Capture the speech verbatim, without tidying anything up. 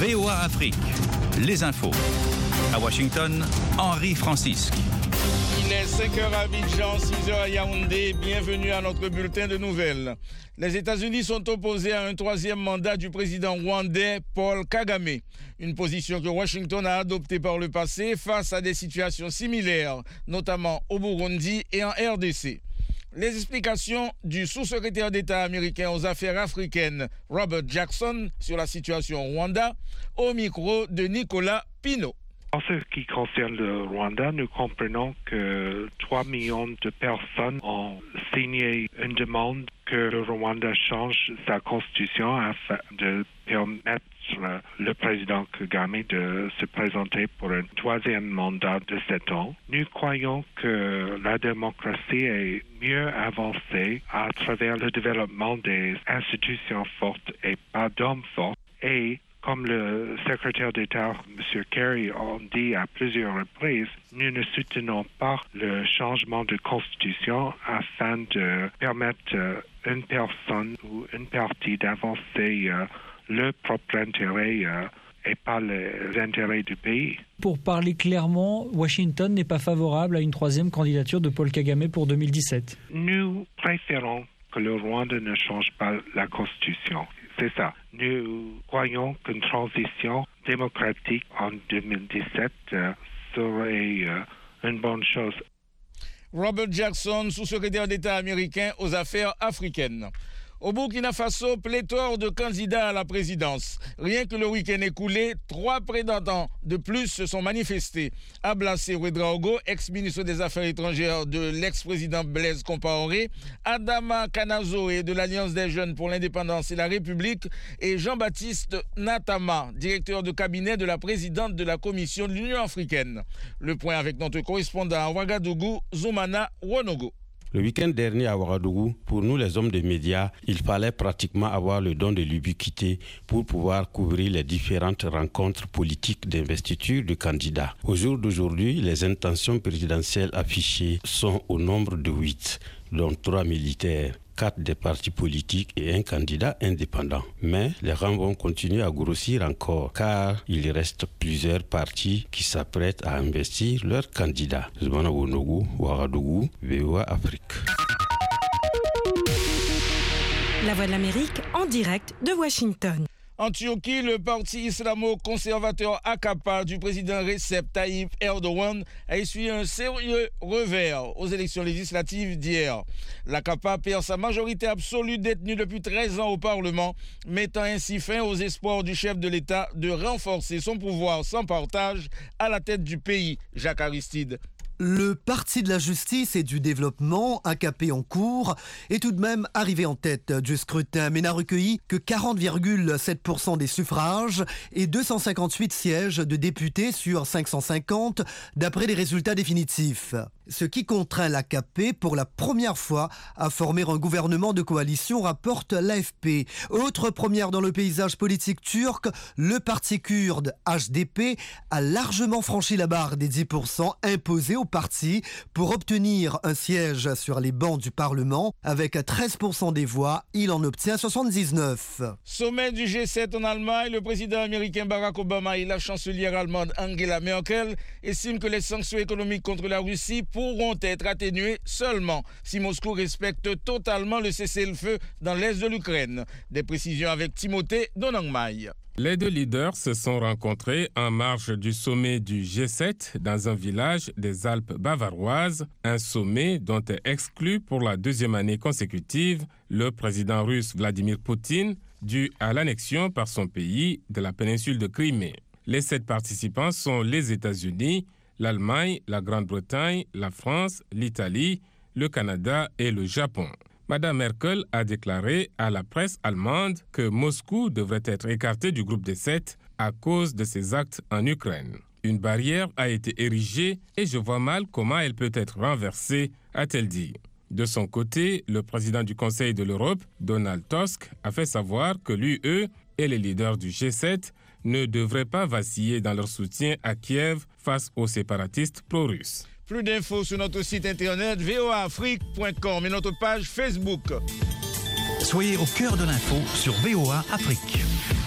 V O A Afrique, les infos. À Washington, Henri Francisque. Il est cinq heures à Abidjan, six heures à Yaoundé. Bienvenue à notre bulletin de nouvelles. Les États-Unis sont opposés à un troisième mandat du président rwandais Paul Kagame. Une position que Washington a adoptée par le passé face à des situations similaires, notamment au Burundi et en R D C. Les explications du sous-secrétaire d'État américain aux affaires africaines, Robert Jackson, sur la situation au Rwanda, au micro de Nicolas Pinault. En ce qui concerne le Rwanda, nous comprenons que trois millions de personnes ont signé une demande que le Rwanda change sa constitution afin de permettre le président Kagame de se présenter pour un troisième mandat de sept ans. Nous croyons que la démocratie est mieux avancée à travers le développement des institutions fortes et pas d'hommes forts. Et comme le secrétaire d'État, M. Kerry, a dit à plusieurs reprises, nous ne soutenons pas le changement de constitution afin de permettre une personne ou une partie d'avancer euh, le propre intérêt euh, et pas les intérêts du pays. Pour parler clairement, Washington n'est pas favorable à une troisième candidature de Paul Kagame pour deux mille dix-sept. Nous préférons que le Rwanda ne change pas la constitution. C'est ça. Nous croyons qu'une transition démocratique en deux mille dix-sept euh, serait euh, une bonne chose. Robert Jackson, sous-secrétaire d'État américain aux affaires africaines. Au Burkina Faso, pléthore de candidats à la présidence. Rien que le week-end écoulé, trois prétendants de plus se sont manifestés. Ablassé Ouedraogo, ex-ministre des Affaires étrangères de l'ex-président Blaise Compaoré, Adama Kanazoe de l'Alliance des jeunes pour l'indépendance et la République et Jean-Baptiste Natama, directeur de cabinet de la présidente de la Commission de l'Union africaine. Le point avec notre correspondant à Ouagadougou, Zoumana Wonogo. Le week-end dernier à Ouagadougou, pour nous les hommes des médias, il fallait pratiquement avoir le don de l'ubiquité pour pouvoir couvrir les différentes rencontres politiques d'investiture de candidats. Au jour d'aujourd'hui, les intentions présidentielles affichées sont au nombre de huit, dont trois militaires, quatre des partis politiques et un candidat indépendant. Mais les rangs vont continuer à grossir encore car il reste plusieurs partis qui s'apprêtent à investir leurs candidats. Zmana Wonogo, Ouagadougou, V O A Afrique. La Voix de l'Amérique en direct de Washington. En Turquie, le parti islamo-conservateur A K P du président Recep Tayyip Erdogan a essuyé un sérieux revers aux élections législatives d'hier. L'A K P perd sa majorité absolue détenue depuis treize ans au Parlement, mettant ainsi fin aux espoirs du chef de l'État de renforcer son pouvoir sans partage à la tête du pays. Jacques Aristide. Le Parti de la justice et du développement, A K P en cours, est tout de même arrivé en tête du scrutin, mais n'a recueilli que quarante virgule sept pour cent des suffrages et deux cent cinquante-huit sièges de députés sur cinq cent cinquante, d'après les résultats définitifs. Ce qui contraint l'A K P pour la première fois à former un gouvernement de coalition, rapporte l'A F P. Autre première dans le paysage politique turc, le parti kurde H D P a largement franchi la barre des dix pour cent imposés au parti pour obtenir un siège sur les bancs du Parlement. Avec treize pour cent des voix, il en obtient soixante-dix-neuf. Sommet du G sept en Allemagne, le président américain Barack Obama et la chancelière allemande Angela Merkel estiment que les sanctions économiques contre la Russie pourront être atténuées seulement si Moscou respecte totalement le cessez-le-feu dans l'est de l'Ukraine. Des précisions avec Timothée Donangmaï. Les deux leaders se sont rencontrés en marge du sommet du G sept dans un village des Alpes bavaroises, un sommet dont est exclu pour la deuxième année consécutive le président russe Vladimir Poutine, dû à l'annexion par son pays de la péninsule de Crimée. Les sept participants sont les États-Unis, l'Allemagne, la Grande-Bretagne, la France, l'Italie, le Canada et le Japon. Madame Merkel a déclaré à la presse allemande que Moscou devrait être écarté du groupe des sept à cause de ses actes en Ukraine. Une barrière a été érigée et je vois mal comment elle peut être renversée, a-t-elle dit. De son côté, le président du Conseil de l'Europe, Donald Tusk, a fait savoir que l'U E et les leaders du G sept ne devraient pas vaciller dans leur soutien à Kiev face aux séparatistes pro-russes. Plus d'infos sur notre site internet v o a afrique point com et notre page Facebook. Soyez au cœur de l'info sur V O A Afrique.